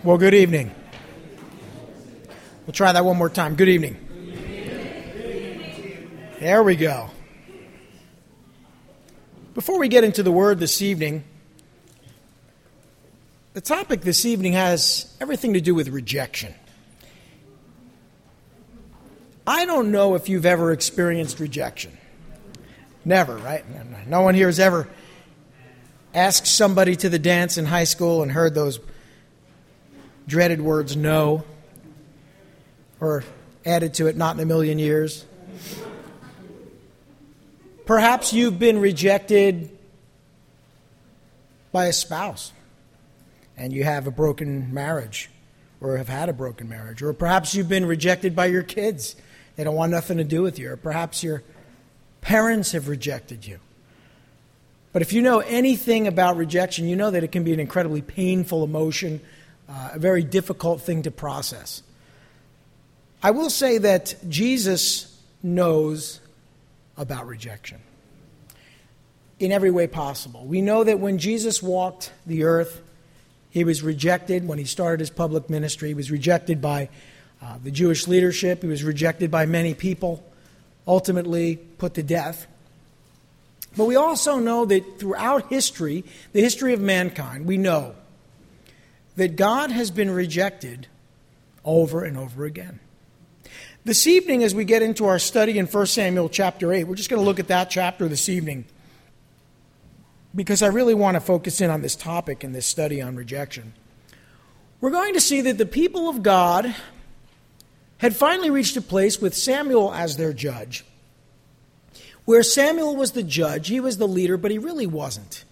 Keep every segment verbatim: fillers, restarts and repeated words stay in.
Well, good evening. We'll try that one more time. Good evening. There we go. Before we get into the word this evening, the topic this evening has everything to do with rejection. I don't know if you've ever experienced rejection. Never, right? No one here has ever asked somebody to the dance in high school and heard those dreaded words, no, or added to it, not in a million years. Perhaps you've been rejected by a spouse and you have a broken marriage or have had a broken marriage. Or perhaps you've been rejected by your kids. They don't want nothing to do with you. Or perhaps your parents have rejected you. But if you know anything about rejection, you know that it can be an incredibly painful emotion, uh, a very difficult thing to process. I will say that Jesus knows about rejection in every way possible. We know that when Jesus walked the earth, he was rejected. When he started his public ministry, he was rejected by uh, the Jewish leadership. He was rejected by many people, ultimately put to death. But we also know that throughout history, the history of mankind, we know that God has been rejected over and over again. This evening, as we get into our study in First Samuel chapter eight, we're just going to look at that chapter this evening because I really want to focus in on this topic in this study on rejection. We're going to see that the people of God had finally reached a place with Samuel as their judge, where Samuel was the judge, he was the leader, but he really wasn't.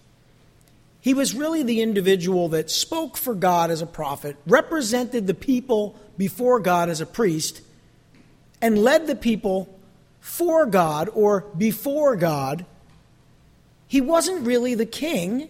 He was really the individual that spoke for God as a prophet, represented the people before God as a priest, and led the people for God or before God. He wasn't really the king.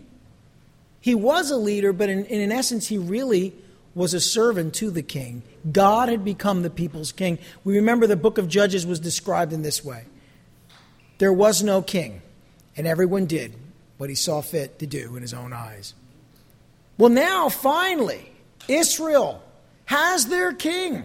He was a leader, but in, in essence, he really was a servant to the king. God had become the people's king. We remember the book of Judges was described in this way. There was no king, and everyone did what he saw fit to do in his own eyes. Well, now, finally, Israel has their king.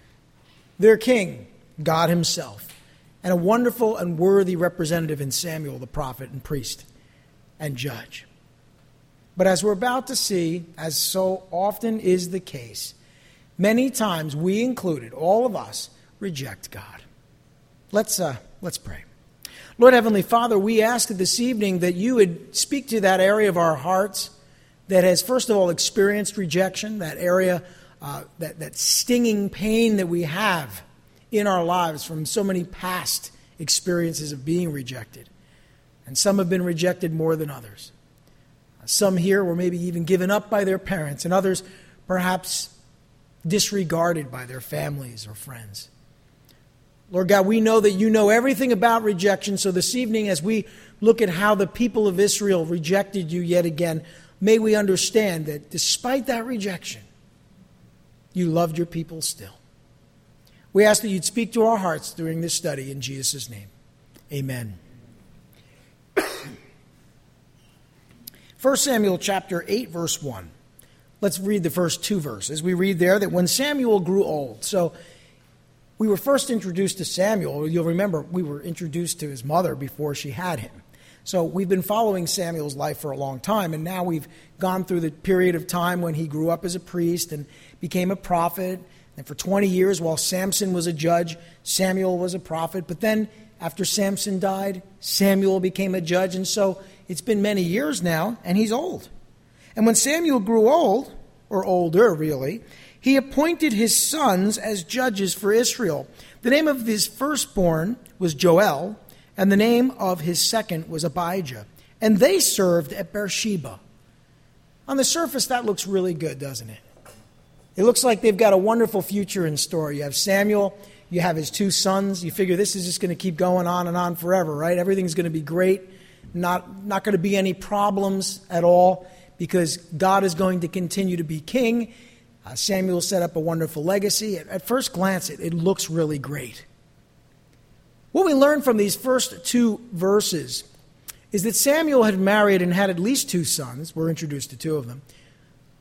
Their king, God himself, and a wonderful and worthy representative in Samuel, the prophet and priest and judge. But as we're about to see, as so often is the case, many times we included, all of us, reject God. Let's uh, let's pray. Lord Heavenly Father, we ask this evening that you would speak to that area of our hearts that has, first of all, experienced rejection, that area, uh, that, that stinging pain that we have in our lives from so many past experiences of being rejected. And some have been rejected more than others. Some here were maybe even given up by their parents, and others perhaps disregarded by their families or friends. Lord God, we know that you know everything about rejection, so this evening as we look at how the people of Israel rejected you yet again, may we understand that despite that rejection, you loved your people still. We ask that you'd speak to our hearts during this study in Jesus' name. Amen. First Samuel chapter eight, verse one. Let's read the first two verses. We read there that when Samuel grew old. So we were first introduced to Samuel. You'll remember we were introduced to his mother before she had him. So we've been following Samuel's life for a long time, and now we've gone through the period of time when he grew up as a priest and became a prophet. And for twenty years, while Samson was a judge, Samuel was a prophet. But then after Samson died, Samuel became a judge. And so it's been many years now, and he's old. And when Samuel grew old, or older really, he appointed his sons as judges for Israel. The name of his firstborn was Joel, and the name of his second was Abijah. And they served at Beersheba. On the surface, that looks really good, doesn't it? It looks like they've got a wonderful future in store. You have Samuel, you have his two sons. You figure this is just going to keep going on and on forever, right? Everything's going to be great. Not, not going to be any problems at all because God is going to continue to be king. Uh, Samuel set up a wonderful legacy. At, at first glance, it, it looks really great. What we learn from these first two verses is that Samuel had married and had at least two sons. We're introduced to two of them.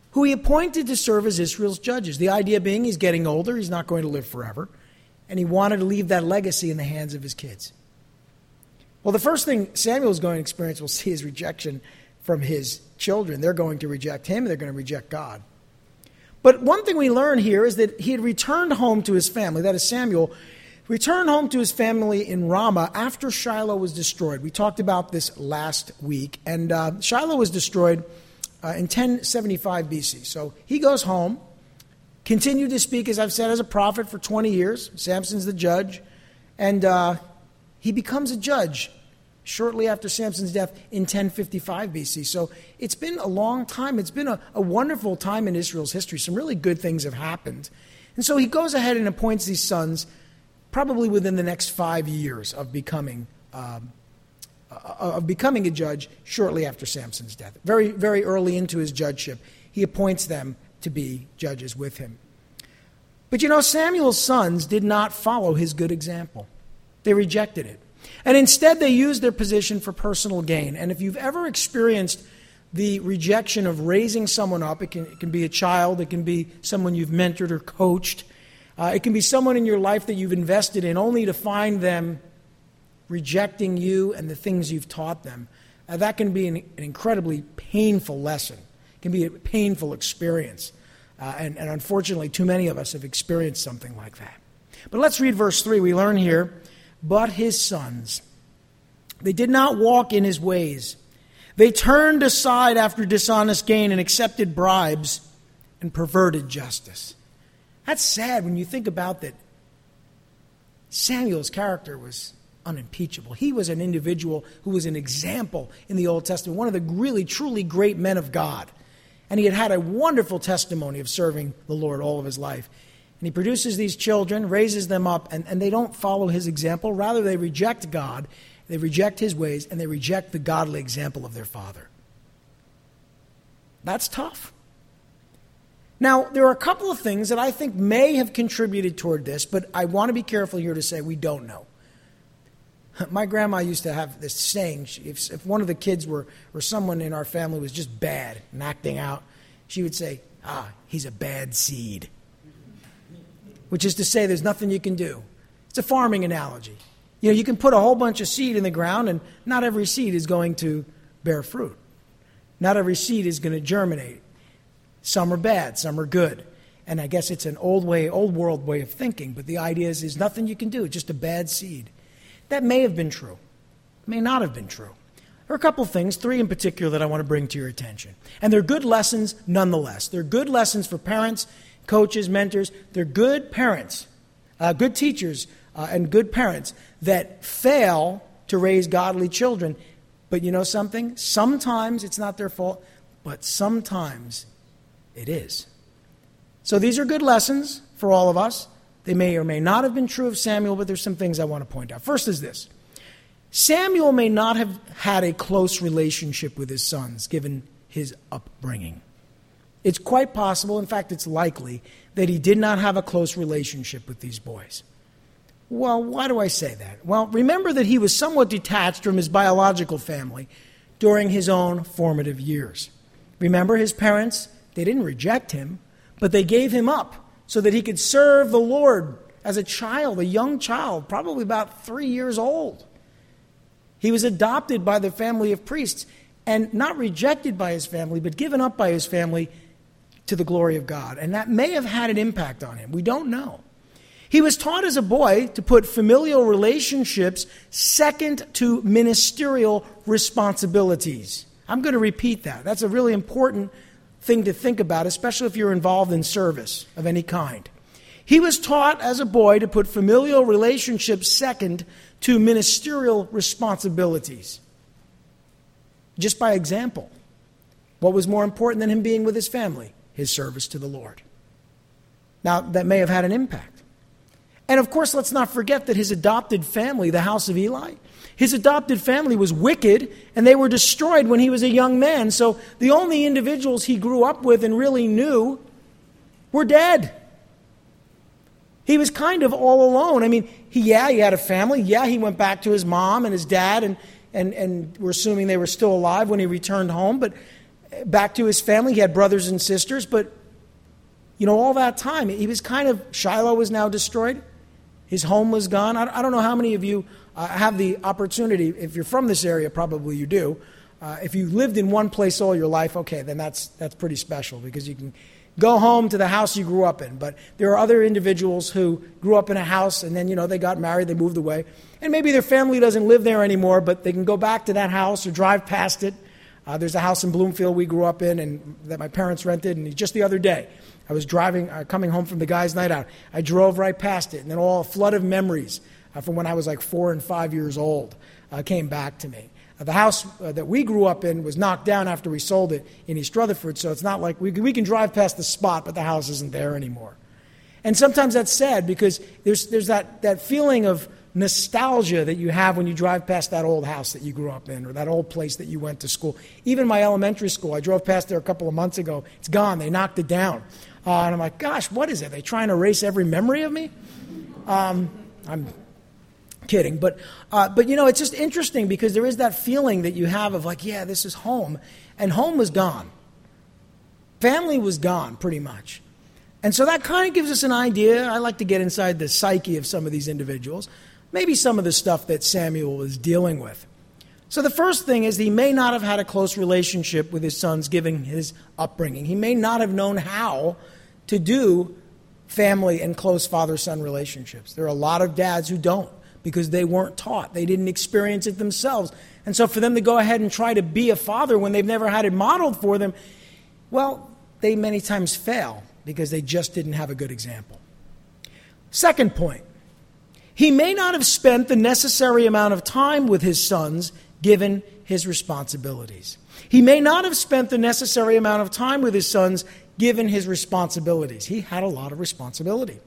who he appointed to serve as Israel's judges. The idea being he's getting older, he's not going to live forever, and he wanted to leave that legacy in the hands of his kids. Well, the first thing Samuel is going to experience, we'll see, is rejection from his children. They're going to reject him, and they're going to reject God. But one thing we learn here is that he had returned home to his family, that is Samuel, returned home to his family in Ramah after Shiloh was destroyed. We talked about this last week, and uh, Shiloh was destroyed uh, in ten seventy-five B C. So he goes home, continued to speak, as I've said, as a prophet for twenty years. Samson's the judge, and uh, he becomes a judge shortly after Samson's death in ten fifty-five B C. So it's been a long time. It's been a, a wonderful time in Israel's history. Some really good things have happened. And so he goes ahead and appoints these sons probably within the next five years of becoming um, uh, of becoming a judge shortly after Samson's death. Very, very early into his judgeship, he appoints them to be judges with him. But you know, Samuel's sons did not follow his good example. They rejected it. And instead, they used their position for personal gain. And if you've ever experienced the rejection of raising someone up, it can, it can be a child, it can be someone you've mentored or coached, uh, it can be someone in your life that you've invested in, only to find them rejecting you and the things you've taught them. Uh, that can be an, an incredibly painful lesson. It can be a painful experience. Uh, and, and unfortunately, too many of us have experienced something like that. But let's read verse three. We learn here, but his sons, they did not walk in his ways. They turned aside after dishonest gain and accepted bribes and perverted justice. That's sad when you think about that. Samuel's character was unimpeachable. He was an individual who was an example in the Old Testament, one of the really, truly great men of God. And he had had a wonderful testimony of serving the Lord all of his life. And he produces these children, raises them up, and, and they don't follow his example. Rather, they reject God, they reject his ways, and they reject the godly example of their father. That's tough. Now, there are a couple of things that I think may have contributed toward this, but I want to be careful here to say we don't know. My grandma used to have this saying, if, if one of the kids were, or someone in our family was just bad and acting out, she would say, ah, he's a bad seed. Which is to say there's nothing you can do. It's a farming analogy. You know, you can put a whole bunch of seed in the ground, and not every seed is going to bear fruit. Not every seed is going to germinate. Some are bad, some are good. And I guess it's an old way, old world way of thinking, but the idea is there's nothing you can do, it's just a bad seed. That may have been true. It may not have been true. There are a couple of things, three in particular, that I want to bring to your attention. And they're good lessons nonetheless. They're good lessons for parents, coaches, mentors. They're good parents, uh, good teachers, uh, and good parents that fail to raise godly children. But you know something? Sometimes it's not their fault, but sometimes it is. So these are good lessons for all of us. They may or may not have been true of Samuel, but there's some things I want to point out. First is this. Samuel may not have had a close relationship with his sons, given his upbringing. It's quite possible, in fact, it's likely, that he did not have a close relationship with these boys. Well, why do I say that? Well, remember that he was somewhat detached from his biological family during his own formative years. Remember, his parents, they didn't reject him, but they gave him up so that he could serve the Lord as a child, a young child, probably about three years old. He was adopted by the family of priests and not rejected by his family, but given up by his family to the glory of God. And that may have had an impact on him. We don't know. He was taught as a boy to put familial relationships second to ministerial responsibilities. I'm going to repeat that. That's a really important thing to think about, especially if you're involved in service of any kind. He was taught as a boy to put familial relationships second to ministerial responsibilities. Just by example. What was more important than him being with his family? His service to the Lord. Now, that may have had an impact. And of course, let's not forget that his adopted family, the house of Eli, his adopted family was wicked, and they were destroyed when he was a young man. So the only individuals he grew up with and really knew were dead. He was kind of all alone. I mean, he, yeah, he had a family. Yeah, he went back to his mom and his dad, and, and, and we're assuming they were still alive when he returned home. But back to his family. He had brothers and sisters, but, you know, all that time, he was kind of, Shiloh was now destroyed. His home was gone. I, I don't know how many of you uh, have the opportunity, if you're from this area, probably you do. Uh, if you lived in one place all your life, okay, then that's that's pretty special because you can go home to the house you grew up in. But there are other individuals who grew up in a house and then, you know, they got married, they moved away. And maybe their family doesn't live there anymore, but they can go back to that house or drive past it. Uh, there's a house in Bloomfield we grew up in and that my parents rented. And just the other day, I was driving, uh, coming home from the guys' night out. I drove right past it, and then all a flood of memories uh, from when I was like four and five years old uh, came back to me. Uh, the house uh, that we grew up in was knocked down after we sold it in East Rutherford, so it's not like we, we can drive past the spot, but the house isn't there anymore. And sometimes that's sad because there's there's that, that feeling of nostalgia that you have when you drive past that old house that you grew up in or that old place that you went to school. Even my elementary school, I drove past there a couple of months ago. It's gone. They knocked it down. Uh, and I'm like, gosh, what is it? Are they trying to erase every memory of me? Um, I'm kidding. But, uh, but, you know, it's just interesting because there is that feeling that you have of like, yeah, this is home. And home was gone. Family was gone pretty much. And so that kind of gives us an idea. I like to get inside the psyche of some of these individuals. Maybe some of the stuff that Samuel was dealing with. So the first thing is he may not have had a close relationship with his sons given his upbringing. He may not have known how to do family and close father-son relationships. There are a lot of dads who don't because they weren't taught. They didn't experience it themselves. And so for them to go ahead and try to be a father when they've never had it modeled for them, well, they many times fail because they just didn't have a good example. Second point, he may not have spent the necessary amount of time with his sons given his responsibilities. He may not have spent the necessary amount of time with his sons given his responsibilities. He had a lot of responsibility.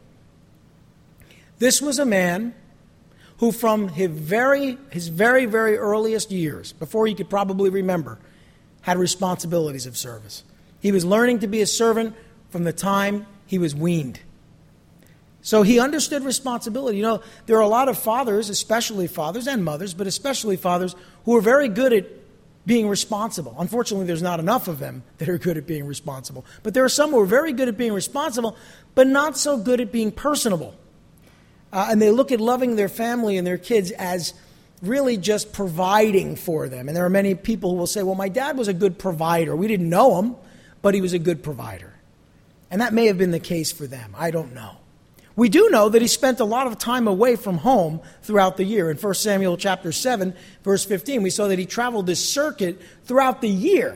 This was a man who from his very, his very, very earliest years, before he could probably remember, had responsibilities of service. He was learning to be a servant from the time he was weaned. So he understood responsibility. You know, there are a lot of fathers, especially fathers and mothers, but especially fathers, who are very good at being responsible. Unfortunately, there's not enough of them that are good at being responsible. But there are some who are very good at being responsible, but not so good at being personable. Uh, and they look at loving their family and their kids as really just providing for them. And there are many people who will say, well, my dad was a good provider. We didn't know him, but he was a good provider. And that may have been the case for them. I don't know. We do know that he spent a lot of time away from home throughout the year. In First Samuel chapter seven, verse fifteen, we saw that he traveled this circuit throughout the year.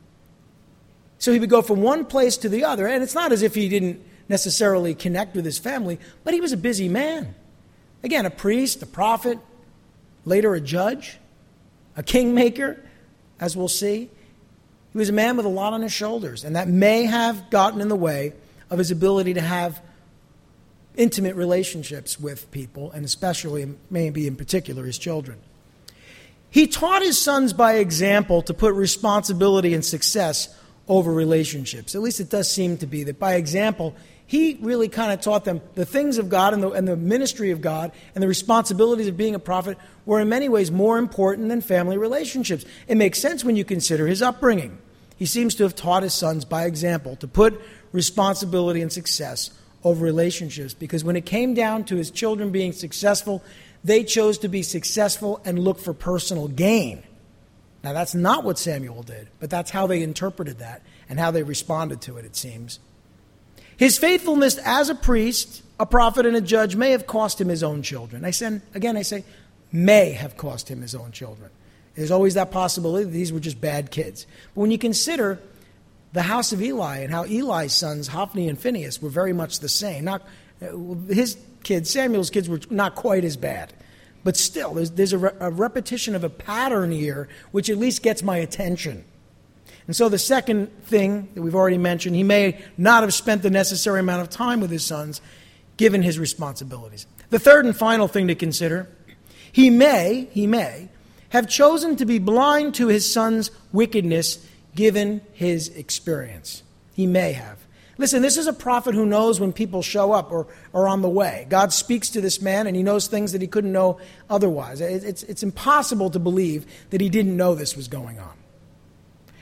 So he would go from one place to the other. And it's not as if he didn't necessarily connect with his family, but he was a busy man. Again, a priest, a prophet, later a judge, a kingmaker, as we'll see. He was a man with a lot on his shoulders, and that may have gotten in the way of his ability to have intimate relationships with people, and especially, maybe in particular, his children. He taught his sons by example to put responsibility and success over relationships. At least it does seem to be that by example, he really kind of taught them the things of God and the, and the ministry of God and the responsibilities of being a prophet were in many ways more important than family relationships. It makes sense when you consider his upbringing. He seems to have taught his sons by example to put responsibility and success over relationships, because when it came down to his children being successful, they chose to be successful and look for personal gain. Now, that's not what Samuel did, but that's how they interpreted that and how they responded to it, it seems. His faithfulness as a priest, a prophet, and a judge may have cost him his own children. I said, again, I say, may have cost him his own children. There's always that possibility that these were just bad kids. But when you consider the house of Eli and how Eli's sons, Hophni and Phinehas, were very much the same. Not his kids, Samuel's kids, were not quite as bad. But still, there's, there's a, re- a repetition of a pattern here, which at least gets my attention. And so the second thing that we've already mentioned, he may not have spent the necessary amount of time with his sons, given his responsibilities. The third and final thing to consider, he may, he may, have chosen to be blind to his son's wickedness given his experience. He may have. Listen, this is a prophet who knows when people show up or are on the way. God speaks to this man, and he knows things that he couldn't know otherwise. It's, it's impossible to believe that he didn't know this was going on.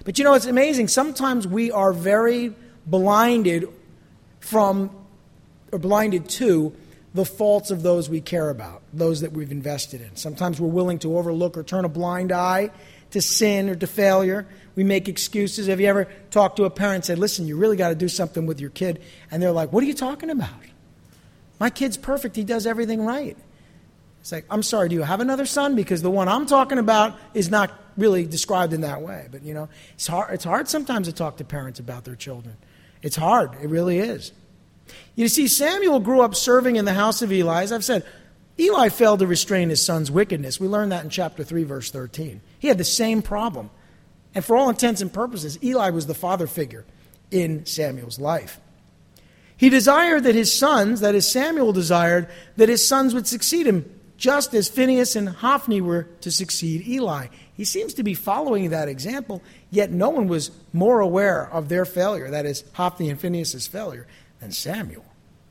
But you know, it's amazing. Sometimes we are very blinded from, or blinded to, the faults of those we care about, those that we've invested in. Sometimes we're willing to overlook or turn a blind eye to sin or to failure. We make excuses. Have you ever talked to a parent and said, listen, you really got to do something with your kid? And they're like, what are you talking about? My kid's perfect. He does everything right. It's like, I'm sorry, do you have another son? Because the one I'm talking about is not really described in that way. But, you know, it's hard, it's hard sometimes to talk to parents about their children. It's hard. It really is. You see, Samuel grew up serving in the house of Eli. As I've said, Eli failed to restrain his son's wickedness. We learned that in chapter three, verse thirteen. He had the same problem. And for all intents and purposes, Eli was the father figure in Samuel's life. He desired that his sons, that is, Samuel desired that his sons would succeed him, just as Phinehas and Hophni were to succeed Eli. He seems to be following that example, yet no one was more aware of their failure, that is, Hophni and Phinehas' failure, than Samuel.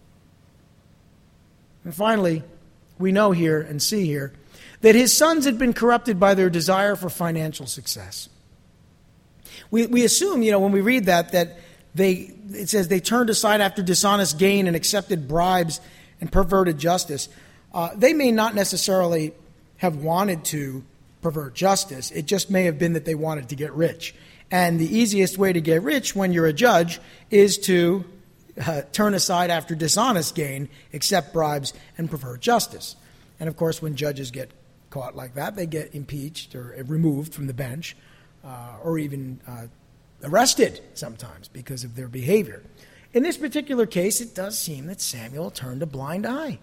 And finally, we know here and see here that his sons had been corrupted by their desire for financial success. We, we assume, you know, when we read that, that they, it says they turned aside after dishonest gain and accepted bribes and perverted justice. Uh, they may not necessarily have wanted to pervert justice. It just may have been that they wanted to get rich. And the easiest way to get rich when you're a judge is to uh, turn aside after dishonest gain, accept bribes, and pervert justice. And of course, when judges get caught like that, they get impeached or removed from the bench uh, or even uh, arrested sometimes because of their behavior. In this particular case, it does seem that Samuel turned a blind eye.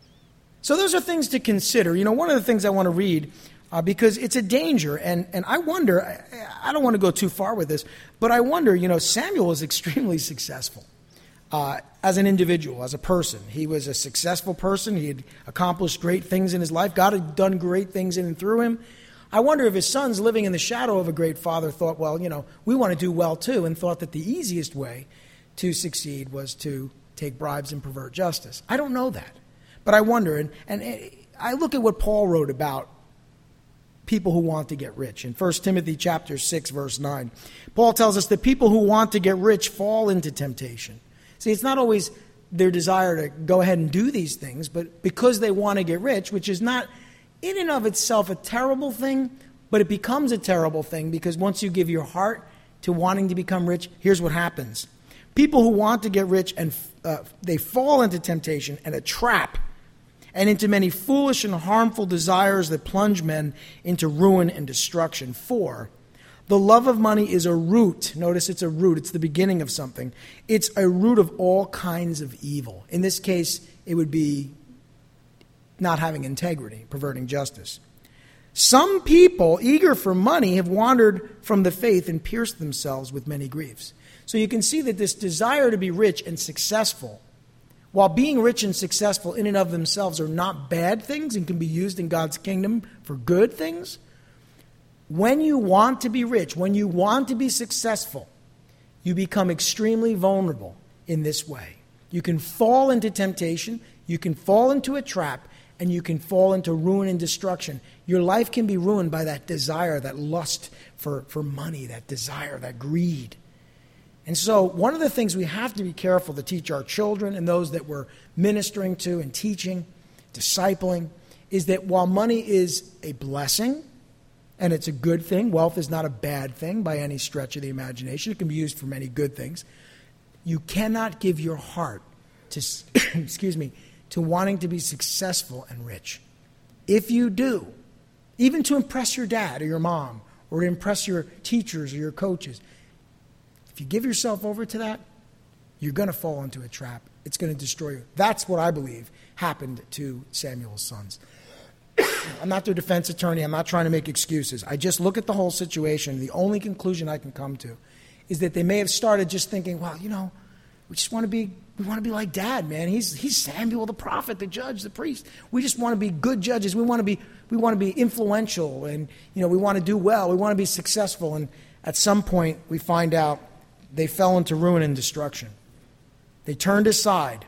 So those are things to consider. You know, one of the things I want to read, uh, because it's a danger, and, and I wonder, I, I don't want to go too far with this, but I wonder, you know, Samuel was extremely successful uh, as an individual, as a person. He was a successful person. He had accomplished great things in his life. God had done great things in and through him. I wonder if his sons, living in the shadow of a great father, thought, well, you know, we want to do well too, and thought that the easiest way to succeed was to take bribes and pervert justice. I don't know that. But I wonder, and, and I look at what Paul wrote about people who want to get rich. In First Timothy chapter six, verse nine, Paul tells us that people who want to get rich fall into temptation. See, it's not always their desire to go ahead and do these things, but because they want to get rich, which is not in and of itself a terrible thing, but it becomes a terrible thing because once you give your heart to wanting to become rich, here's what happens. People who want to get rich, and uh, they fall into temptation and a trap, and into many foolish and harmful desires that plunge men into ruin and destruction. For the love of money is a root. Notice it's a root. It's the beginning of something. It's a root of all kinds of evil. In this case, it would be not having integrity, perverting justice. Some people, eager for money, have wandered from the faith and pierced themselves with many griefs. So you can see that this desire to be rich and successful, while being rich and successful in and of themselves are not bad things and can be used in God's kingdom for good things, when you want to be rich, when you want to be successful, you become extremely vulnerable in this way. You can fall into temptation, you can fall into a trap, and you can fall into ruin and destruction. Your life can be ruined by that desire, that lust for, for money, that desire, that greed. And so one of the things we have to be careful to teach our children and those that we're ministering to and teaching, discipling, is that while money is a blessing and it's a good thing, wealth is not a bad thing by any stretch of the imagination. It can be used for many good things. You cannot give your heart to, excuse me, to wanting to be successful and rich. If you do, even to impress your dad or your mom or to impress your teachers or your coaches, if you give yourself over to that, you're going to fall into a trap. It's going to destroy you. That's what I believe happened to Samuel's sons. I'm not their defense attorney. I'm not trying to make excuses. I just look at the whole situation. The only conclusion I can come to is that they may have started just thinking, well, you know, we just want to be, we want to be like Dad, man. He's he's Samuel, the prophet, the judge, the priest. We just want to be good judges. We want to be we want to be influential, and you know, we want to do well. We want to be successful. And at some point, we find out they fell into ruin and destruction. They turned aside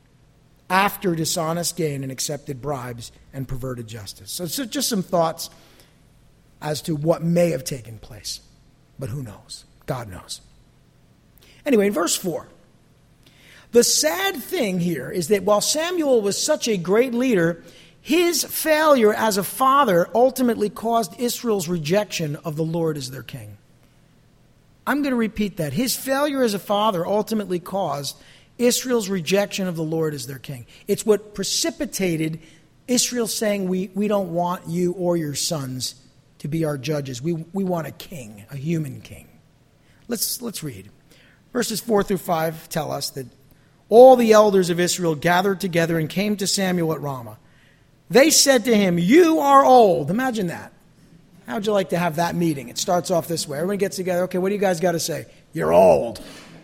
after dishonest gain and accepted bribes and perverted justice. So, so just some thoughts as to what may have taken place. But who knows? God knows. Anyway, in verse four, the sad thing here is that while Samuel was such a great leader, his failure as a father ultimately caused Israel's rejection of the Lord as their king. I'm going to repeat that. His failure as a father ultimately caused Israel's rejection of the Lord as their king. It's what precipitated Israel saying, we, we don't want you or your sons to be our judges. We, we want a king, a human king. Let's, let's read. Verses four through five tell us that all the elders of Israel gathered together and came to Samuel at Ramah. They said to him, you are old. Imagine that. How would you like to have that meeting? It starts off this way. Everyone gets together. Okay, what do you guys got to say? You're old.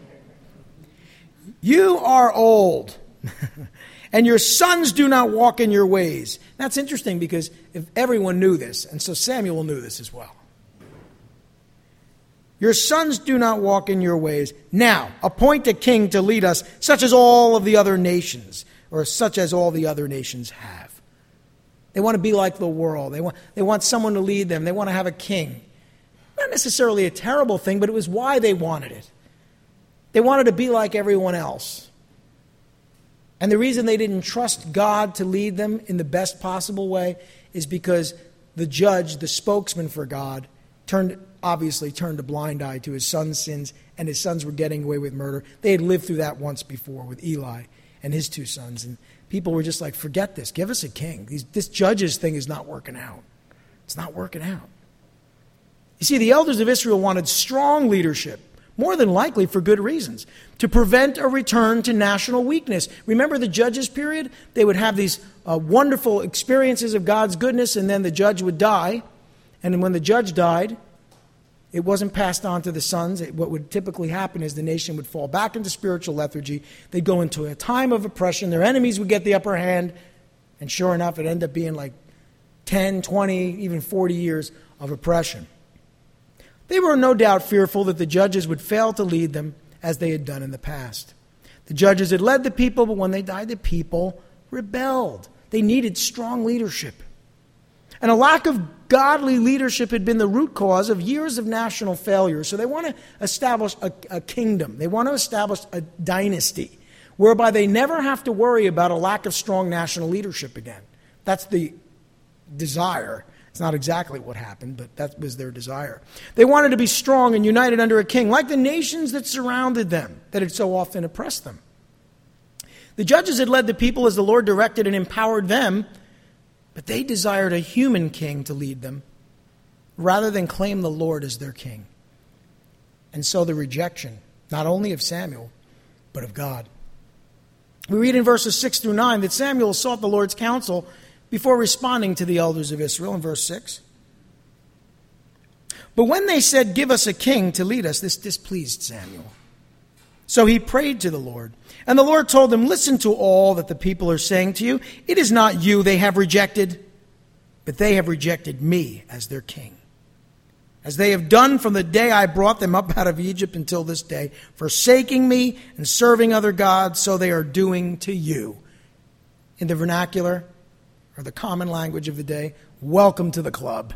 You are old. And your sons do not walk in your ways. That's interesting because if everyone knew this, and so Samuel knew this as well. Your sons do not walk in your ways. Now, appoint a king to lead us, such as all of the other nations, or such as all the other nations have. They want to be like the world. They want, they want someone to lead them. They want to have a king. Not necessarily a terrible thing, but it was why they wanted it. They wanted to be like everyone else. And the reason they didn't trust God to lead them in the best possible way is because the judge, the spokesman for God, turned obviously turned a blind eye to his son's sins, and his sons were getting away with murder. They had lived through that once before with Eli and his two sons. And people were just like, forget this. Give us a king. These, this judge's thing is not working out. It's not working out. You see, the elders of Israel wanted strong leadership, more than likely for good reasons, to prevent a return to national weakness. Remember the judges period? They would have these uh, wonderful experiences of God's goodness, and then the judge would die. And when the judge died, it wasn't passed on to the sons. It, what would typically happen is the nation would fall back into spiritual lethargy. They'd go into a time of oppression. Their enemies would get the upper hand. And sure enough, it ended up being like ten, twenty, even forty years of oppression. They were no doubt fearful that the judges would fail to lead them as they had done in the past. The judges had led the people, but when they died, the people rebelled. They needed strong leadership. And a lack of godly leadership had been the root cause of years of national failure. So they want to establish a, a kingdom. They want to establish a dynasty whereby they never have to worry about a lack of strong national leadership again. That's the desire. It's not exactly what happened, but that was their desire. They wanted to be strong and united under a king, like the nations that surrounded them, that had so often oppressed them. The judges had led the people as the Lord directed and empowered them, but they desired a human king to lead them, rather than claim the Lord as their king. And so the rejection, not only of Samuel, but of God. We read in verses six through nine that Samuel sought the Lord's counsel before responding to the elders of Israel in verse six. But when they said, give us a king to lead us, this displeased Samuel. So he prayed to the Lord. And the Lord told him, listen to all that the people are saying to you. It is not you they have rejected, but they have rejected me as their king, as they have done from the day I brought them up out of Egypt until this day, forsaking me and serving other gods, so they are doing to you. In the vernacular, or the common language of the day, welcome to the club.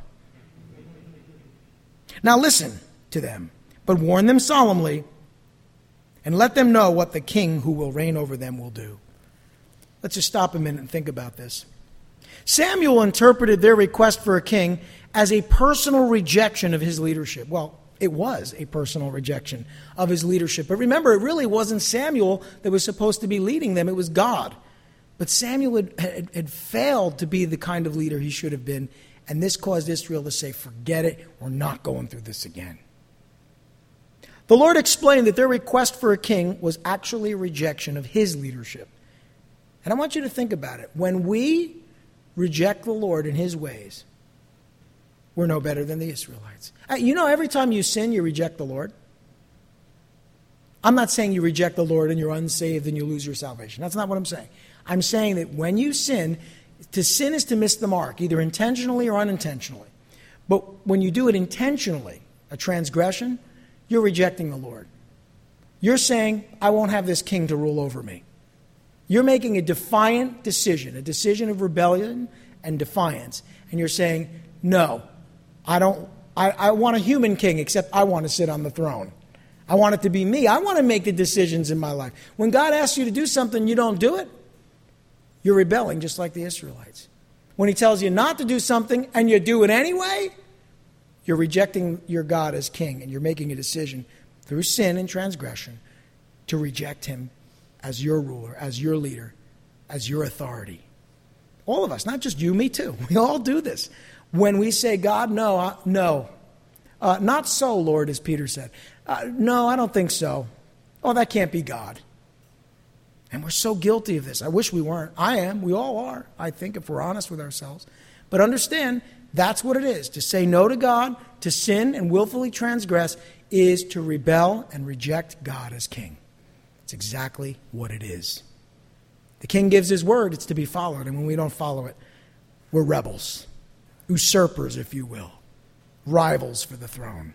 Now listen to them, but warn them solemnly, and let them know what the king who will reign over them will do. Let's just stop a minute and think about this. Samuel interpreted their request for a king as a personal rejection of his leadership. Well, it was a personal rejection of his leadership. But remember, it really wasn't Samuel that was supposed to be leading them. It was God. But Samuel had, had, had failed to be the kind of leader he should have been. And this caused Israel to say, forget it, we're not going through this again. The Lord explained that their request for a king was actually a rejection of his leadership. And I want you to think about it. When we reject the Lord in his ways, we're no better than the Israelites. You know, every time you sin, you reject the Lord. I'm not saying you reject the Lord and you're unsaved and you lose your salvation. That's not what I'm saying. I'm saying that when you sin, to sin is to miss the mark, either intentionally or unintentionally. But when you do it intentionally, a transgression, you're rejecting the Lord. You're saying, I won't have this king to rule over me. You're making a defiant decision, a decision of rebellion and defiance. And you're saying, no, I don't I, I want a human king, except I want to sit on the throne. I want it to be me. I want to make the decisions in my life. When God asks you to do something, you don't do it. You're rebelling just like the Israelites. When he tells you not to do something and you do it anyway, you're rejecting your God as king, and you're making a decision through sin and transgression to reject him as your ruler, as your leader, as your authority. All of us, not just you, me too. We all do this. When we say, God, no, uh, no. Uh, not so, Lord, as Peter said. Uh, no, I don't think so. Oh, that can't be God. And we're so guilty of this. I wish we weren't. I am. We all are, I think, if we're honest with ourselves. But understand, that's what it is. To say no to God, to sin and willfully transgress, is to rebel and reject God as king. It's exactly what it is. The king gives his word, it's to be followed. And when we don't follow it, we're rebels. Usurpers, if you will. Rivals for the throne.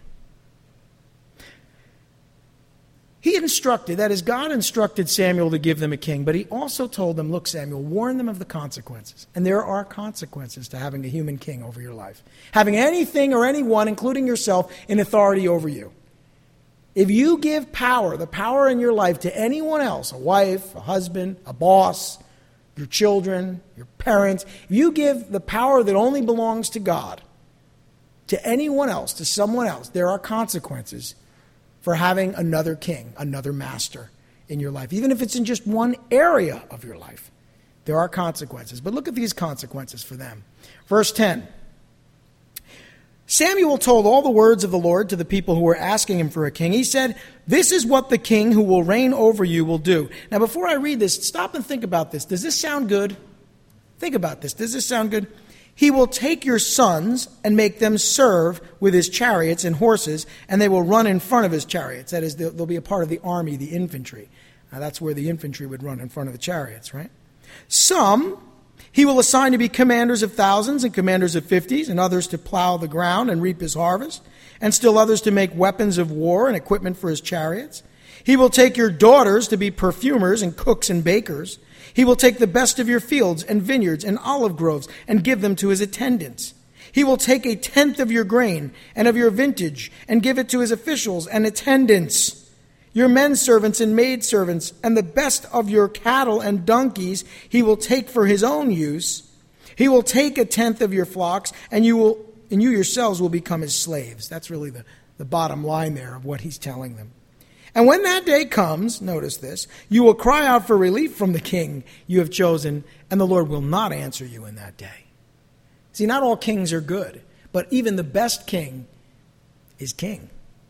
He instructed, that is, God instructed Samuel to give them a king, but he also told them, look, Samuel, warn them of the consequences. And there are consequences to having a human king over your life. Having anything or anyone, including yourself, in authority over you. If you give power, the power in your life, to anyone else, a wife, a husband, a boss, your children, your parents, if you give the power that only belongs to God to anyone else, to someone else, there are consequences for having another king, another master in your life. Even if it's in just one area of your life, there are consequences. But look at these consequences for them. Verse ten. Samuel told all the words of the Lord to the people who were asking him for a king. He said, this is what the king who will reign over you will do. Now, before I read this, stop and think about this. Does this sound good? Think about this. Does this sound good? He will take your sons and make them serve with his chariots and horses, and they will run in front of his chariots. That is, they'll be a part of the army, the infantry. Now, that's where the infantry would run in front of the chariots, right? Some he will assign to be commanders of thousands and commanders of fifties, and others to plow the ground and reap his harvest, and still others to make weapons of war and equipment for his chariots. He will take your daughters to be perfumers and cooks and bakers. He will take the best of your fields and vineyards and olive groves and give them to his attendants. He will take a tenth of your grain and of your vintage and give it to his officials and attendants. Your men servants and maid servants and the best of your cattle and donkeys he will take for his own use. He will take a tenth of your flocks, and you will and you yourselves will become his slaves. That's really the, the bottom line there of what he's telling them. And when that day comes, notice this, you will cry out for relief from the king you have chosen, and the Lord will not answer you in that day. See, not all kings are good, but even the best king is king.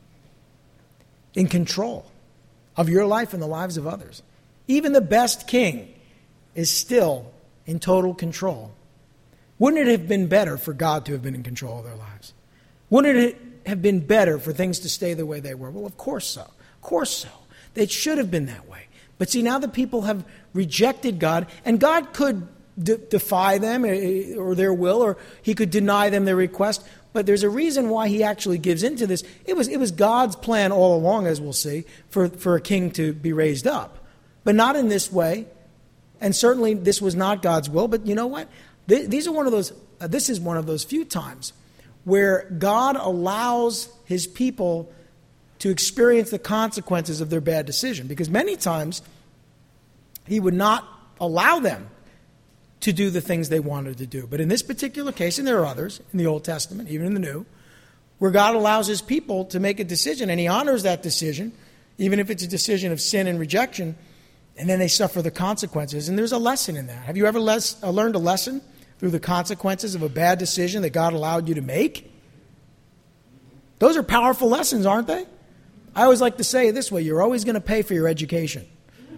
In control of your life and the lives of others. Even the best king is still in total control. Wouldn't it have been better for God to have been in control of their lives? Wouldn't it have been better for things to stay the way they were? Well, of course so. Of course so. It should have been that way. But see, now the people have rejected God, and God could de- defy them or their will, or he could deny them their request. But there's a reason why he actually gives into this. It was, it was God's plan all along, as we'll see, for, for a king to be raised up. But not in this way. And certainly this was not God's will. But you know what? Th- these are one of those, uh, this is one of those few times where God allows his people to experience the consequences of their bad decision. Because many times he would not allow them to do the things they wanted to do. But in this particular case, and there are others in the Old Testament, even in the New, where God allows his people to make a decision, and he honors that decision, even if it's a decision of sin and rejection, and then they suffer the consequences. And there's a lesson in that. Have you ever les- uh, learned a lesson through the consequences of a bad decision that God allowed you to make? Those are powerful lessons, aren't they? I always like to say it this way, you're always going to pay for your education.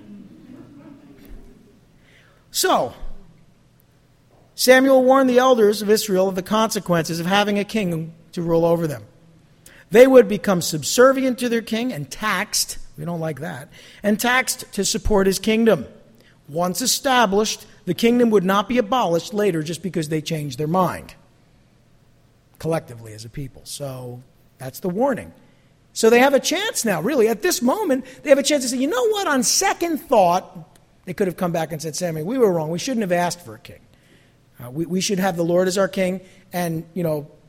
So, Samuel warned the elders of Israel of the consequences of having a king to rule over them. They would become subservient to their king and taxed, we don't like that, and taxed to support his kingdom. Once established, the kingdom would not be abolished later just because they changed their mind, collectively as a people. So that's the warning. So they have a chance now, really. At this moment, they have a chance to say, you know what, on second thought, they could have come back and said, Samuel, we were wrong. We shouldn't have asked for a king. Uh, we, we should have the Lord as our king, and, you know,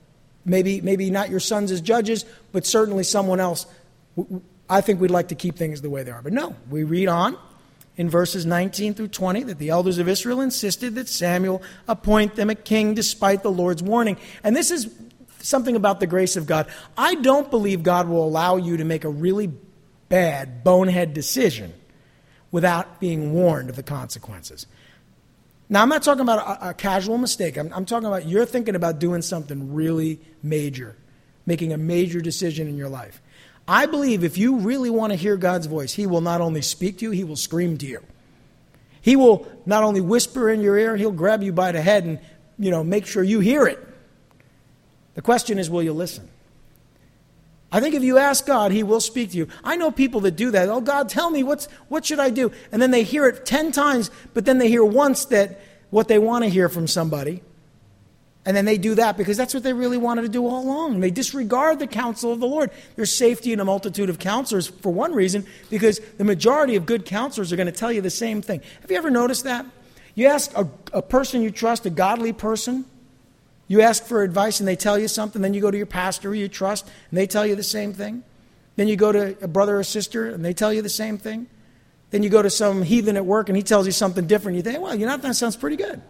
maybe maybe not your sons as judges, but certainly someone else. I think we'd like to keep things the way they are. But no, we read on in verses nineteen through twenty that the elders of Israel insisted that Samuel appoint them a king despite the Lord's warning. And this is something about the grace of God. I don't believe God will allow you to make a really bad, bonehead decision without being warned of the consequences. Now, I'm not talking about a, a casual mistake. I'm, I'm talking about you're thinking about doing something really major, making a major decision in your life. I believe if you really want to hear God's voice, he will not only speak to you, he will scream to you. He will not only whisper in your ear, he'll grab you by the head and, you know, make sure you hear it. The question is, will you listen? I think if you ask God, he will speak to you. I know people that do that. Oh, God, tell me, what's what should I do? And then they hear it ten times, but then they hear once that what they want to hear from somebody. And then they do that because that's what they really wanted to do all along. They disregard the counsel of the Lord. There's safety in a multitude of counselors for one reason, because the majority of good counselors are going to tell you the same thing. Have you ever noticed that? You ask a, a person you trust, a godly person, you ask for advice and they tell you something. Then you go to your pastor who you trust and they tell you the same thing. Then you go to a brother or sister and they tell you the same thing. Then you go to some heathen at work and he tells you something different. You think, well, you know, that sounds pretty good.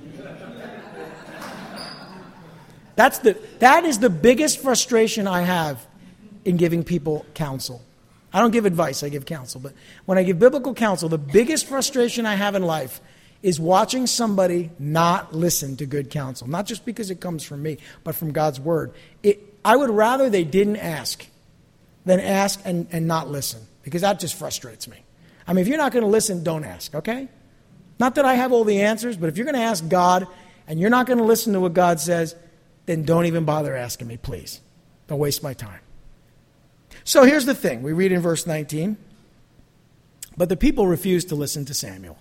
That's the, that is the biggest frustration I have in giving people counsel. I don't give advice, I give counsel. But when I give biblical counsel, the biggest frustration I have in life is watching somebody not listen to good counsel. Not just because it comes from me, but from God's word. It, I would rather they didn't ask than ask and, and not listen, because that just frustrates me. I mean, if you're not going to listen, don't ask, okay? Not that I have all the answers, but if you're going to ask God and you're not going to listen to what God says, then don't even bother asking me, please. Don't waste my time. So here's the thing. We read in verse nineteen. But the people refused to listen to Samuel.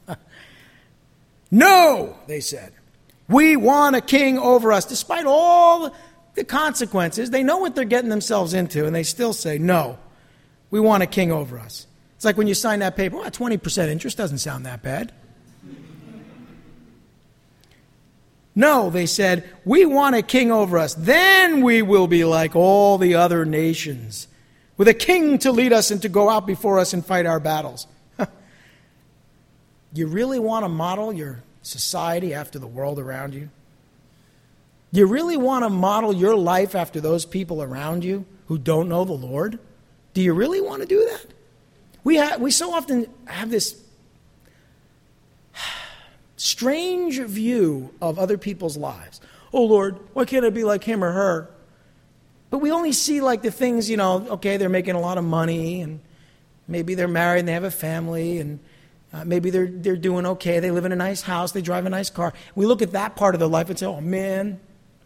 No, they said. We want a king over us. Despite all the consequences, they know what they're getting themselves into, and they still say, no, we want a king over us. It's like when you sign that paper, well, twenty percent interest doesn't sound that bad. No, they said, we want a king over us. Then we will be like all the other nations, with a king to lead us and to go out before us and fight our battles. You really want to model your society after the world around you? You really want to model your life after those people around you who don't know the Lord? Do you really want to do that? We ha- we so often have this strange view of other people's lives. Oh, Lord, why can't I be like him or her? But we only see like the things, you know, okay, they're making a lot of money, and maybe they're married and they have a family, and uh, maybe they're they're doing okay. They live in a nice house. They drive a nice car. We look at that part of their life and say, oh, man,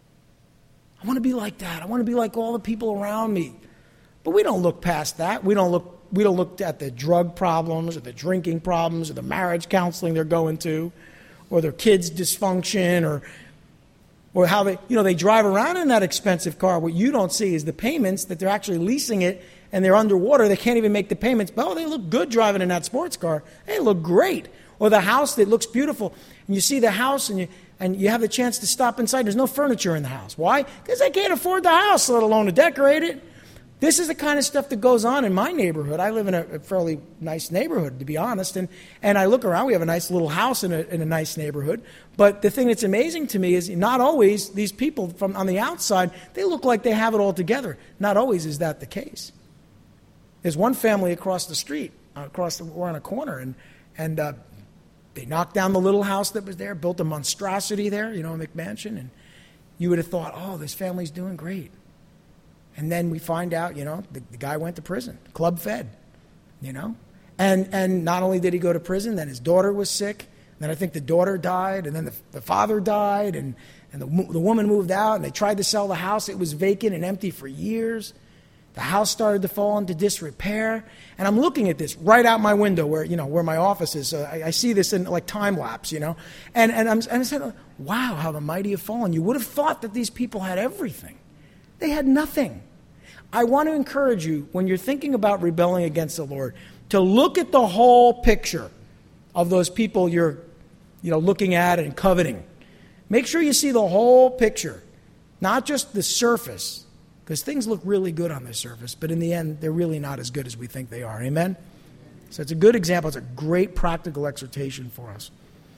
I want to be like that. I want to be like all the people around me. But we don't look past that. We don't look we don't look at the drug problems or the drinking problems or the marriage counseling they're going to, or their kids' dysfunction, or or how they, you know, they drive around in that expensive car. What you don't see is the payments, that they're actually leasing it and they're underwater. They can't even make the payments. But, oh, they look good driving in that sports car. They look great. Or the house that looks beautiful. And you see the house and you and you have the chance to stop inside. There's no furniture in the house. Why? Because they can't afford the house, let alone to decorate it. This is the kind of stuff that goes on in my neighborhood. I live in a fairly nice neighborhood, to be honest. And, and I look around. We have a nice little house in a, in a nice neighborhood. But the thing that's amazing to me is not always these people from on the outside, they look like they have it all together. Not always is that the case. There's one family across the street, across the, we're on a corner, and, and uh, they knocked down the little house that was there, built a monstrosity there, you know, a McMansion. And you would have thought, oh, this family's doing great. And then we find out, you know, the, the guy went to prison, club fed, you know. And and not only did he go to prison, then his daughter was sick. Then I think the daughter died, and then the, the father died, and, and the, the woman moved out, and they tried to sell the house. It was vacant and empty for years. The house started to fall into disrepair. And I'm looking at this right out my window where, you know, where my office is. So I, I see this in like time lapse, you know. And, and I'm, and I said, wow, how the mighty have fallen. You would have thought that these people had everything. They had nothing. I want to encourage you, when you're thinking about rebelling against the Lord, to look at the whole picture of those people you're, you know, looking at and coveting. Make sure you see the whole picture. Not just the surface, because things look really good on the surface, but in the end, they're really not as good as we think they are. Amen? So it's a good example. It's a great practical exhortation for us.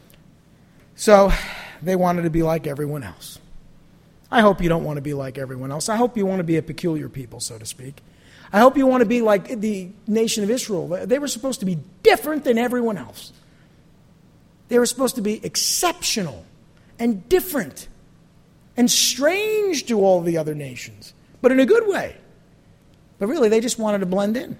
So they wanted to be like everyone else. I hope you don't want to be like everyone else. I hope you want to be a peculiar people, so to speak. I hope you want to be like the nation of Israel. They were supposed to be different than everyone else. They were supposed to be exceptional and different and strange to all the other nations, but in a good way. But really, they just wanted to blend in.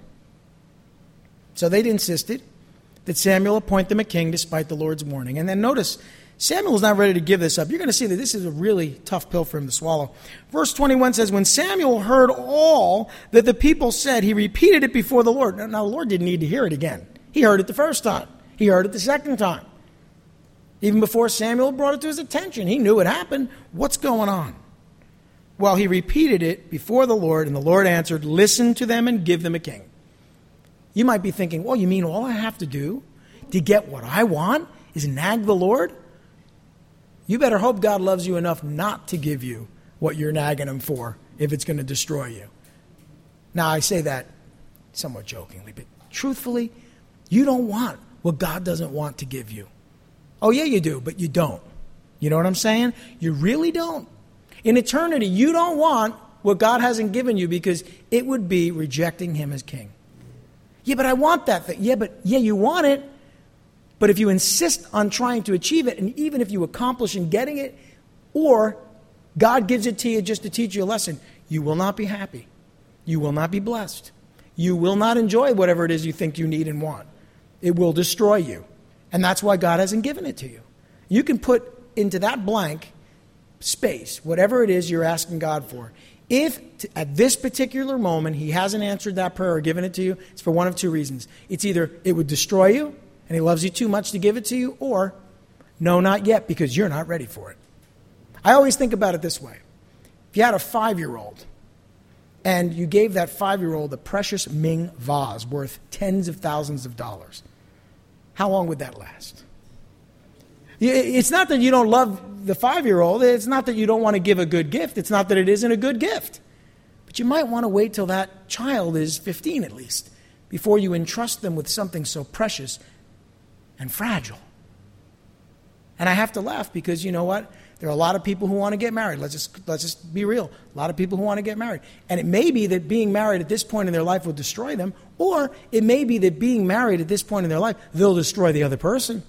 So they insisted that Samuel appoint them a king despite the Lord's warning. And then notice, Samuel is not ready to give this up. You're going to see that this is a really tough pill for him to swallow. Verse twenty-one says, when Samuel heard all that the people said, he repeated it before the Lord. Now, now, the Lord didn't need to hear it again. He heard it the first time. He heard it the second time. Even before Samuel brought it to his attention, he knew it happened. What's going on? Well, he repeated it before the Lord, and the Lord answered, listen to them and give them a king. You might be thinking, well, you mean all I have to do to get what I want is nag the Lord? You better hope God loves you enough not to give you what you're nagging him for if it's going to destroy you. Now, I say that somewhat jokingly, but truthfully, you don't want what God doesn't want to give you. Oh, yeah, you do, but you don't. You know what I'm saying? You really don't. In eternity, you don't want what God hasn't given you because it would be rejecting him as king. Yeah, but I want that thing. Yeah, but yeah, you want it. But if you insist on trying to achieve it, and even if you accomplish in getting it, or God gives it to you just to teach you a lesson, you will not be happy. You will not be blessed. You will not enjoy whatever it is you think you need and want. It will destroy you. And that's why God hasn't given it to you. You can put into that blank space whatever it is you're asking God for. If t- at this particular moment he hasn't answered that prayer or given it to you, it's for one of two reasons. It's either it would destroy you and he loves you too much to give it to you, or no, not yet, because you're not ready for it. I always think about it this way. If you had a five-year-old and you gave that five-year-old a precious Ming vase worth tens of thousands of dollars, how long would that last? It's not that you don't love the five-year-old. It's not that you don't want to give a good gift. It's not that it isn't a good gift. But you might want to wait till that child is fifteen at least before you entrust them with something so precious and fragile. And I have to laugh because you know what? There are a lot of people who want to get married. Let's just, let's just be real. A lot of people who want to get married. And it may be that being married at this point in their life will destroy them, or it may be that being married at this point in their life, they'll destroy the other person.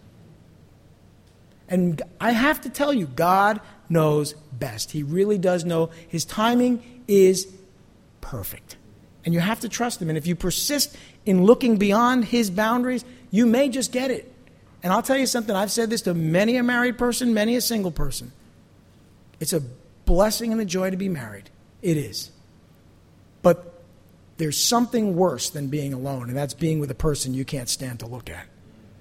And I have to tell you, God knows best. He really does know. His timing is perfect. And you have to trust him. And if you persist in looking beyond his boundaries, you may just get it. And I'll tell you something, I've said this to many a married person, many a single person. It's a blessing and a joy to be married. It is. But there's something worse than being alone, and that's being with a person you can't stand to look at.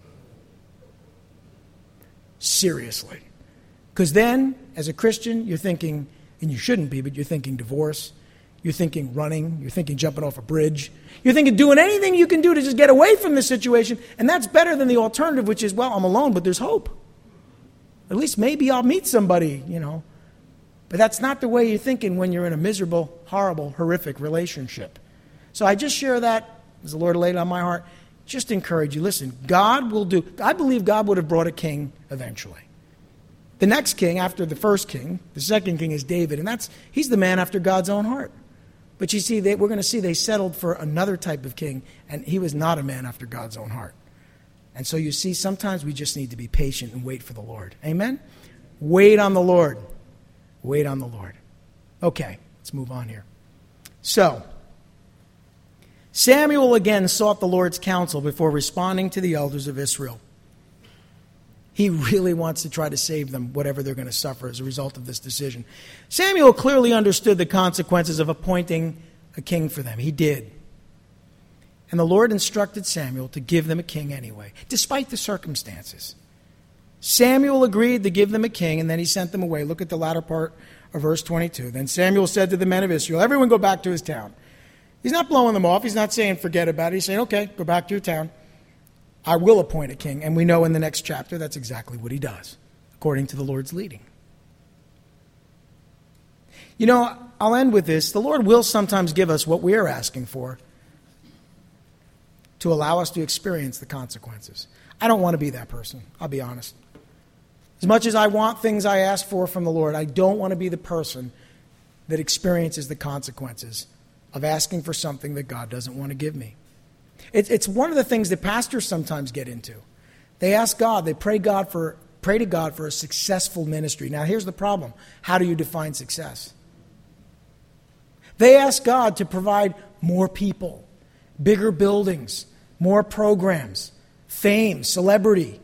Seriously. Because then, as a Christian, you're thinking, and you shouldn't be, but you're thinking divorce. You're thinking running. You're thinking jumping off a bridge. You're thinking doing anything you can do to just get away from this situation. And that's better than the alternative, which is, well, I'm alone, but there's hope. At least maybe I'll meet somebody, you know. But that's not the way you're thinking when you're in a miserable, horrible, horrific relationship. So I just share that, as the Lord laid it on my heart, just to encourage you. Listen, God will do, I believe God would have brought a king eventually. The next king after the first king, the second king is David, and that's he's the man after God's own heart. But you see, they, we're going to see they settled for another type of king, and he was not a man after God's own heart. And so you see, sometimes we just need to be patient and wait for the Lord. Amen? Wait on the Lord. Wait on the Lord. Okay, let's move on here. So, Samuel again sought the Lord's counsel before responding to the elders of Israel. He really wants to try to save them, whatever they're going to suffer as a result of this decision. Samuel clearly understood the consequences of appointing a king for them. He did. And the Lord instructed Samuel to give them a king anyway, despite the circumstances. Samuel agreed to give them a king, and then he sent them away. Look at the latter part of verse twenty-two. Then Samuel said to the men of Israel, everyone go back to his town. He's not blowing them off. He's not saying forget about it. He's saying, okay, go back to your town. I will appoint a king. And we know in the next chapter that's exactly what he does, according to the Lord's leading. You know, I'll end with this. The Lord will sometimes give us what we are asking for to allow us to experience the consequences. I don't want to be that person. I'll be honest. As much as I want things I ask for from the Lord, I don't want to be the person that experiences the consequences of asking for something that God doesn't want to give me. It, it's one of the things that pastors sometimes get into. They ask God, they pray God for, pray to God for a successful ministry. Now, here's the problem. How do you define success? They ask God to provide more people, bigger buildings, more programs, fame, celebrity,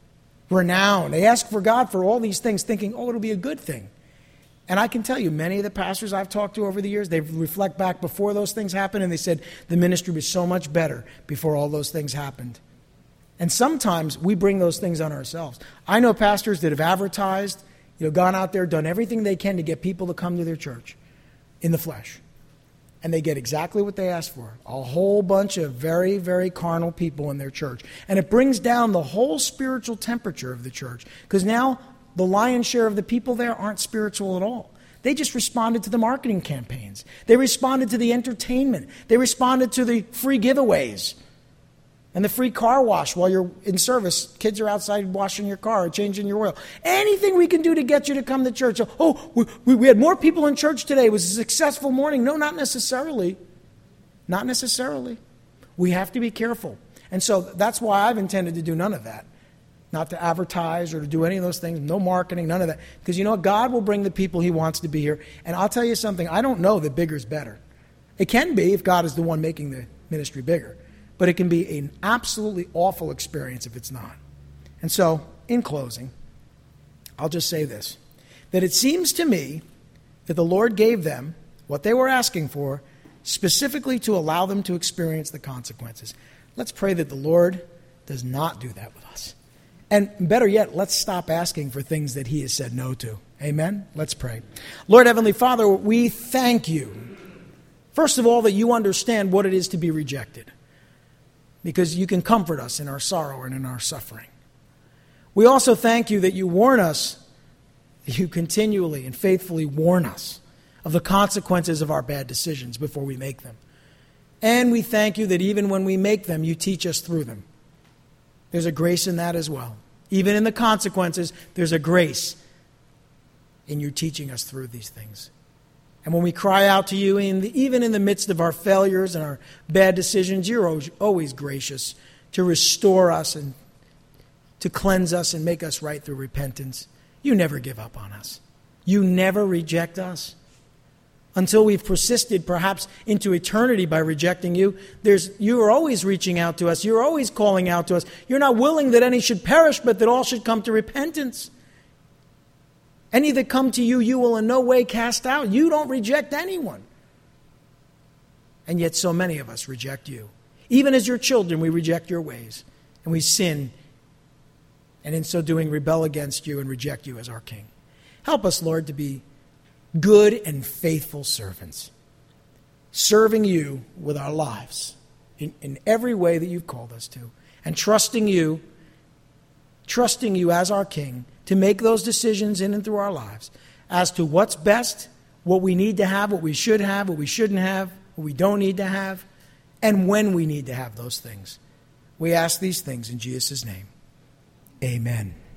renown. They ask for God for all these things, thinking, oh, it'll be a good thing. And I can tell you, many of the pastors I've talked to over the years, they reflect back before those things happened, and they said the ministry was so much better before all those things happened. And sometimes we bring those things on ourselves. I know pastors that have advertised, you know, gone out there, done everything they can to get people to come to their church in the flesh. And they get exactly what they asked for. A whole bunch of very, very carnal people in their church. And it brings down the whole spiritual temperature of the church. Because now the lion's share of the people there aren't spiritual at all. They just responded to the marketing campaigns. They responded to the entertainment. They responded to the free giveaways and the free car wash while you're in service. Kids are outside washing your car or changing your oil. Anything we can do to get you to come to church. Oh, we, we had more people in church today. It was a successful morning. No, not necessarily. Not necessarily. We have to be careful. And so that's why I've intended to do none of that. Not to advertise or to do any of those things. No marketing, none of that. Because you know what? God will bring the people he wants to be here. And I'll tell you something. I don't know that bigger is better. It can be if God is the one making the ministry bigger. But it can be an absolutely awful experience if it's not. And so, in closing, I'll just say this. That it seems to me that the Lord gave them what they were asking for specifically to allow them to experience the consequences. Let's pray that the Lord does not do that with us. And better yet, let's stop asking for things that he has said no to. Amen? Let's pray. Lord Heavenly Father, we thank you, first of all, that you understand what it is to be rejected. Because you can comfort us in our sorrow and in our suffering. We also thank you that you warn us, that you continually and faithfully warn us of the consequences of our bad decisions before we make them. And we thank you that even when we make them, you teach us through them. There's a grace in that as well. Even in the consequences, there's a grace in you teaching us through these things. And when we cry out to you, in the, even in the midst of our failures and our bad decisions, you're always gracious to restore us and to cleanse us and make us right through repentance. You never give up on us. You never reject us. Until we've persisted perhaps into eternity by rejecting you, there's, you are always reaching out to us. You're always calling out to us. You're not willing that any should perish, but that all should come to repentance. Any that come to you, you will in no way cast out. You don't reject anyone. And yet so many of us reject you. Even as your children, we reject your ways. And we sin. And in so doing, rebel against you and reject you as our King. Help us, Lord, to be good and faithful servants. Serving you with our lives in, in every way that you've called us to. And trusting you, trusting you as our King, to make those decisions in and through our lives as to what's best, what we need to have, what we should have, what we shouldn't have, what we don't need to have, and when we need to have those things. We ask these things in Jesus' name. Amen.